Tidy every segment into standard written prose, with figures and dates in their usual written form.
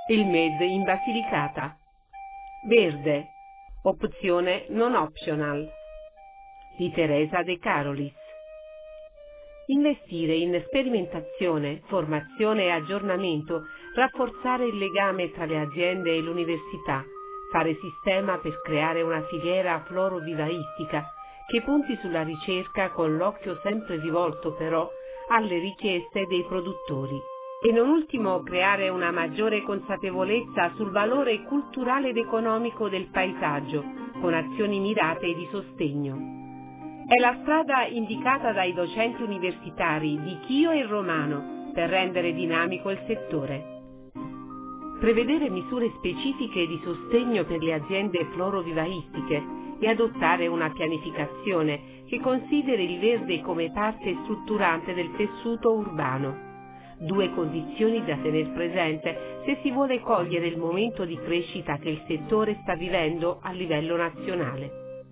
Il MED in Basilicata. Verde, opzione non optional, di Teresa De Carolis. Investire in sperimentazione, formazione e aggiornamento, rafforzare il legame tra le aziende e l'università, fare sistema per creare una filiera florovivaistica che punti sulla ricerca con l'occhio sempre rivolto però alle richieste dei produttori. E non ultimo creare una maggiore consapevolezza sul valore culturale ed economico del paesaggio, con azioni mirate di sostegno. È la strada indicata dai docenti universitari di Chio e Romano per rendere dinamico il settore. Prevedere misure specifiche di sostegno per le aziende florovivaistiche e adottare una pianificazione che consideri il verde come parte strutturante del tessuto urbano. Due condizioni da tener presente se si vuole cogliere il momento di crescita che il settore sta vivendo a livello nazionale.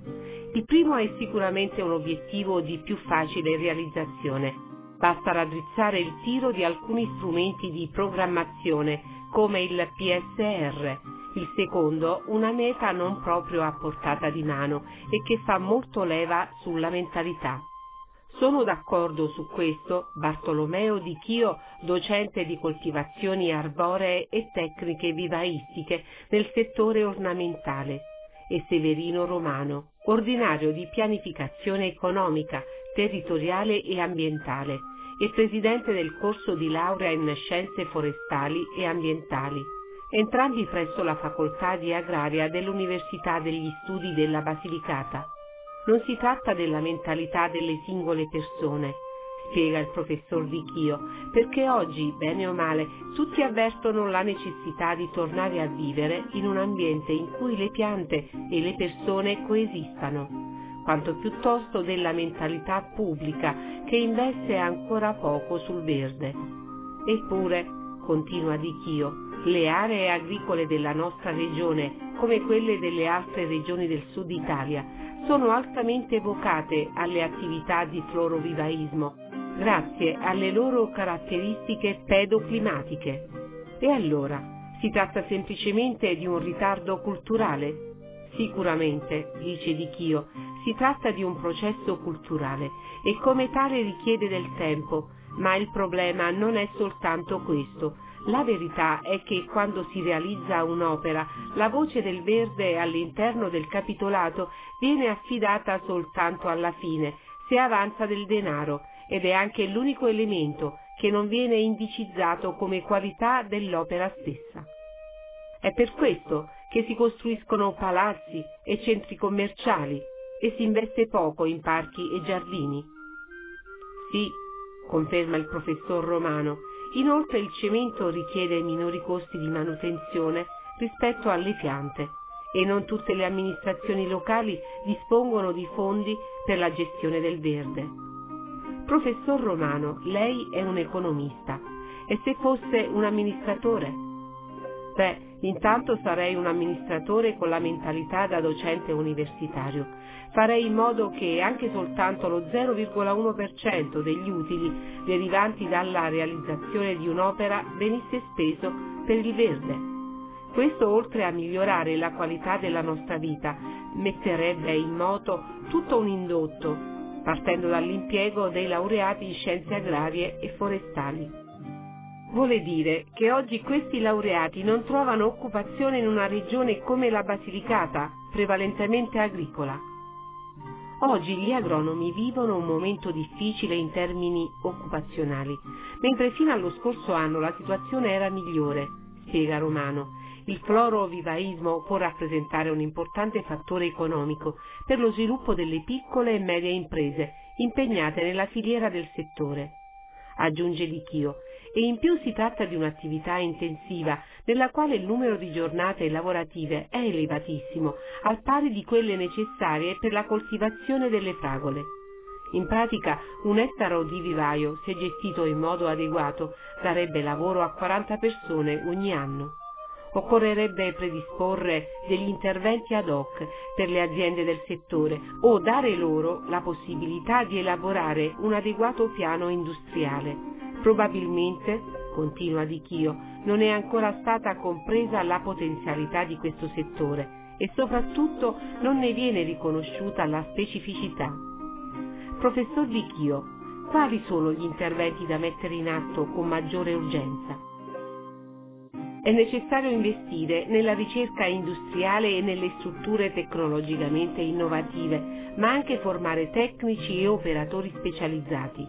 Il primo è sicuramente un obiettivo di più facile realizzazione. Basta raddrizzare il tiro di alcuni strumenti di programmazione come il PSR. Il secondo, una meta non proprio a portata di mano e che fa molto leva sulla mentalità. Sono d'accordo su questo Bartolomeo Di Chio, docente di coltivazioni arboree e tecniche vivaistiche nel settore ornamentale, e Severino Romano, ordinario di pianificazione economica, territoriale e ambientale e presidente del corso di laurea in scienze forestali e ambientali, entrambi presso la facoltà di agraria dell'Università degli Studi della Basilicata. Non si tratta della mentalità delle singole persone, spiega il professor Di Chio, perché oggi, bene o male, tutti avvertono la necessità di tornare a vivere in un ambiente in cui le piante e le persone coesistano, quanto piuttosto della mentalità pubblica che investe ancora poco sul verde. Eppure, continua Di Chio, le aree agricole della nostra regione, come quelle delle altre regioni del sud Italia, sono altamente vocate alle attività di florovivaismo, grazie alle loro caratteristiche pedoclimatiche. E allora, si tratta semplicemente di un ritardo culturale? Sicuramente, dice Di Chio, si tratta di un processo culturale e come tale richiede del tempo, ma il problema non è soltanto questo. La verità è che quando si realizza un'opera, la voce del verde all'interno del capitolato viene affidata soltanto alla fine, se avanza del denaro, ed è anche l'unico elemento che non viene indicizzato come qualità dell'opera stessa. È per questo che si costruiscono palazzi e centri commerciali e si investe poco in parchi e giardini. Sì, conferma il professor Romano. Inoltre il cemento richiede minori costi di manutenzione rispetto alle piante e non tutte le amministrazioni locali dispongono di fondi per la gestione del verde. Professor Romano, lei è un economista e se fosse un amministratore? Beh, intanto sarei un amministratore con la mentalità da docente universitario. Farei in modo che anche soltanto lo 0,1% degli utili derivanti dalla realizzazione di un'opera venisse speso per il verde. Questo, oltre a migliorare la qualità della nostra vita, metterebbe in moto tutto un indotto, partendo dall'impiego dei laureati in scienze agrarie e forestali. Vuole dire che oggi questi laureati non trovano occupazione in una regione come la Basilicata, prevalentemente agricola. Oggi gli agronomi vivono un momento difficile in termini occupazionali, mentre fino allo scorso anno la situazione era migliore, spiega Romano. Il florovivaismo può rappresentare un importante fattore economico per lo sviluppo delle piccole e medie imprese impegnate nella filiera del settore. Aggiunge Di Chio, e in più si tratta di un'attività intensiva nella quale il numero di giornate lavorative è elevatissimo, al pari di quelle necessarie per la coltivazione delle fragole. In pratica un ettaro di vivaio, se gestito in modo adeguato, darebbe lavoro a 40 persone ogni anno. Occorrerebbe predisporre degli interventi ad hoc per le aziende del settore o dare loro la possibilità di elaborare un adeguato piano industriale, probabilmente continua Di Chio, non è ancora stata compresa la potenzialità di questo settore e soprattutto non ne viene riconosciuta la specificità. Professor Di Chio, quali sono gli interventi da mettere in atto con maggiore urgenza? È necessario investire nella ricerca industriale e nelle strutture tecnologicamente innovative, ma anche formare tecnici e operatori specializzati.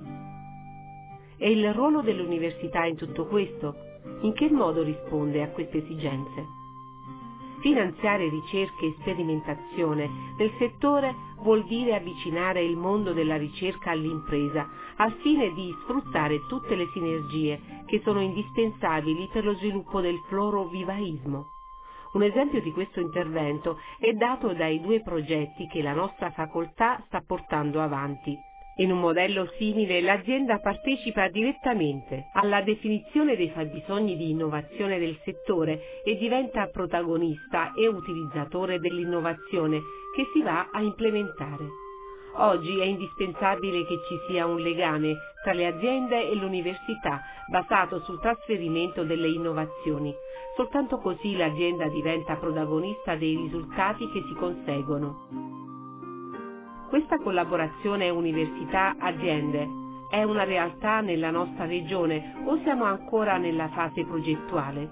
E il ruolo dell'università in tutto questo? In che modo risponde a queste esigenze? Finanziare ricerche e sperimentazione nel settore vuol dire avvicinare il mondo della ricerca all'impresa al fine di sfruttare tutte le sinergie che sono indispensabili per lo sviluppo del florovivaismo. Un esempio di questo intervento è dato dai 2 progetti che la nostra facoltà sta portando avanti. In un modello simile l'azienda partecipa direttamente alla definizione dei fabbisogni di innovazione del settore e diventa protagonista e utilizzatore dell'innovazione che si va a implementare. Oggi è indispensabile che ci sia un legame tra le aziende e l'università basato sul trasferimento delle innovazioni. Soltanto così l'azienda diventa protagonista dei risultati che si conseguono. Questa collaborazione università-aziende è una realtà nella nostra regione o siamo ancora nella fase progettuale?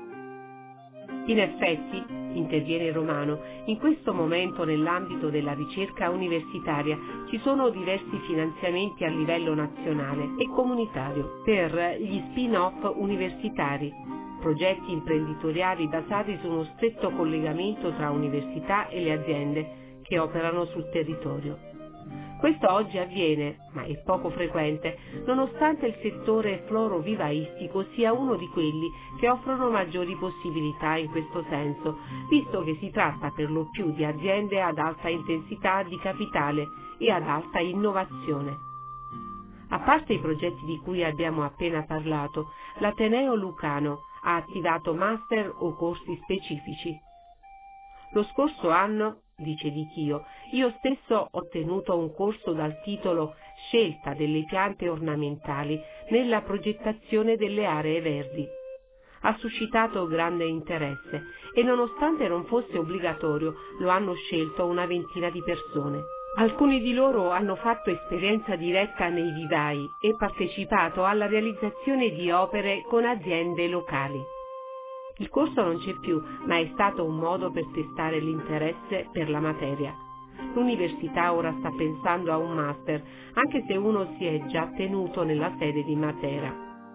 In effetti, interviene Romano, in questo momento nell'ambito della ricerca universitaria ci sono diversi finanziamenti a livello nazionale e comunitario per gli spin-off universitari, progetti imprenditoriali basati su uno stretto collegamento tra università e le aziende che operano sul territorio. Questo oggi avviene, ma è poco frequente, nonostante il settore florovivaistico sia uno di quelli che offrono maggiori possibilità in questo senso, visto che si tratta per lo più di aziende ad alta intensità di capitale e ad alta innovazione. A parte i progetti di cui abbiamo appena parlato, l'Ateneo Lucano ha attivato master o corsi specifici. Lo scorso anno, dice Di Chio, io stesso ho tenuto un corso dal titolo Scelta delle piante ornamentali nella progettazione delle aree verdi. Ha suscitato grande interesse e nonostante non fosse obbligatorio lo hanno scelto una ventina di persone. Alcuni di loro hanno fatto esperienza diretta nei vivai e partecipato alla realizzazione di opere con aziende locali. Il corso non c'è più, ma è stato un modo per testare l'interesse per la materia. L'università ora sta pensando a un master, anche se uno si è già tenuto nella sede di Matera.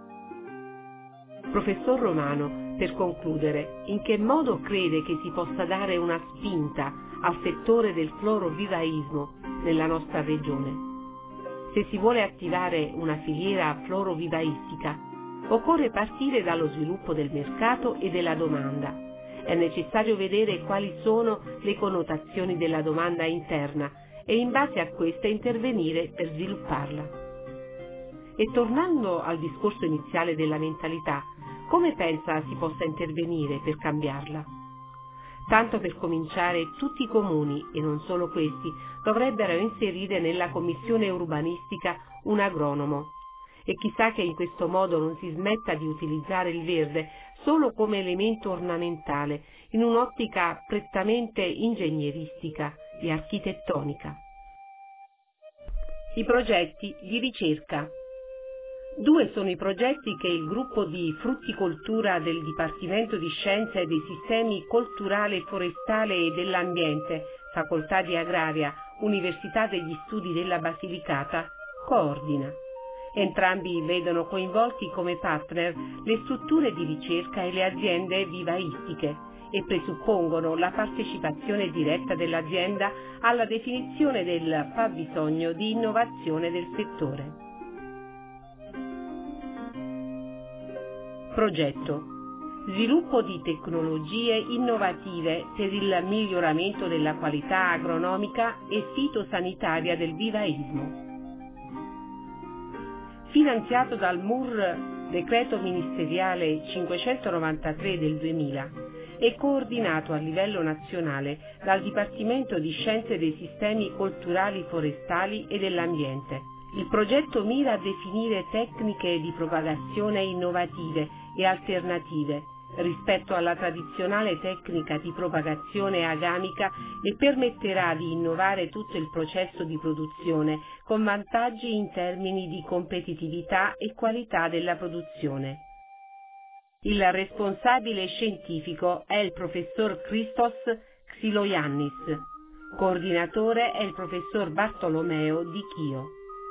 Professor Romano, per concludere, in che modo crede che si possa dare una spinta al settore del florovivaismo nella nostra regione? Se si vuole attivare una filiera florovivaistica, occorre partire dallo sviluppo del mercato e della domanda. È necessario vedere quali sono le connotazioni della domanda interna e in base a questa intervenire per svilupparla. E tornando al discorso iniziale della mentalità, come pensa si possa intervenire per cambiarla? Tanto per cominciare, tutti i comuni, e non solo questi, dovrebbero inserire nella commissione urbanistica un agronomo. E chissà che in questo modo non si smetta di utilizzare il verde solo come elemento ornamentale, in un'ottica prettamente ingegneristica e architettonica. I progetti di ricerca. 2 sono i progetti che il gruppo di frutticoltura del Dipartimento di Scienza e dei Sistemi Colturale e Forestale e dell'Ambiente, Facoltà di Agraria, Università degli Studi della Basilicata, coordina. Entrambi vedono coinvolti come partner le strutture di ricerca e le aziende vivaistiche e presuppongono la partecipazione diretta dell'azienda alla definizione del fabbisogno di innovazione del settore. Progetto: sviluppo di tecnologie innovative per il miglioramento della qualità agronomica e fitosanitaria del vivaismo. Finanziato dal MUR Decreto Ministeriale 593 del 2000 e coordinato a livello nazionale dal Dipartimento di Scienze dei Sistemi Colturali Forestali e dell'Ambiente, Il progetto mira a definire tecniche di propagazione innovative e alternative rispetto alla tradizionale tecnica di propagazione agamica e permetterà di innovare tutto il processo di produzione con vantaggi in termini di competitività e qualità della produzione. Il responsabile scientifico è il professor Christos Xyloyannis, coordinatore è il professor Bartolomeo Di Chio.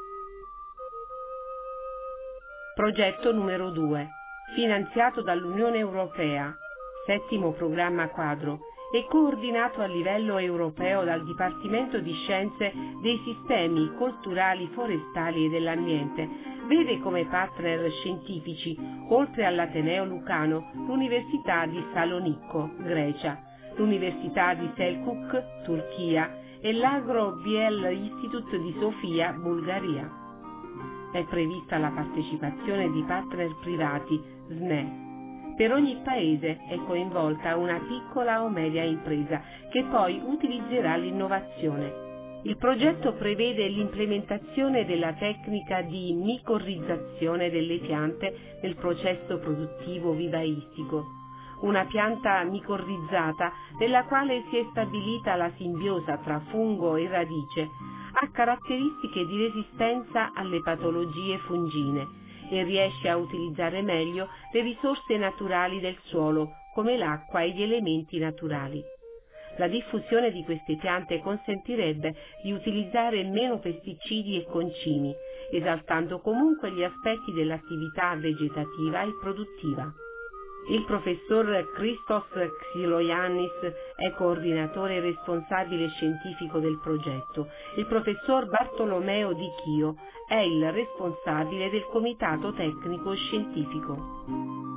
Progetto numero 2, finanziato dall'Unione Europea, settimo programma quadro, e coordinato a livello europeo dal Dipartimento di Scienze dei Sistemi Culturali Forestali e dell'Ambiente, vede come partner scientifici, oltre all'Ateneo Lucano, l'Università di Salonicco, Grecia, l'Università di Selçuk, Turchia, e l'Agro Biel Institute di Sofia, Bulgaria. È prevista la partecipazione di partner privati, SNE. Per ogni paese è coinvolta una piccola o media impresa che poi utilizzerà l'innovazione. Il progetto prevede l'implementazione della tecnica di micorrizzazione delle piante nel processo produttivo vivaistico. Una pianta micorrizzata nella quale si è stabilita la simbiosa tra fungo e radice ha caratteristiche di resistenza alle patologie fungine e riesce a utilizzare meglio le risorse naturali del suolo, come l'acqua e gli elementi naturali. La diffusione di queste piante consentirebbe di utilizzare meno pesticidi e concimi, esaltando comunque gli aspetti dell'attività vegetativa e produttiva. Il professor Christos Xyloyannis è coordinatore e responsabile scientifico del progetto. Il professor Bartolomeo Di Chio è il responsabile del comitato tecnico scientifico.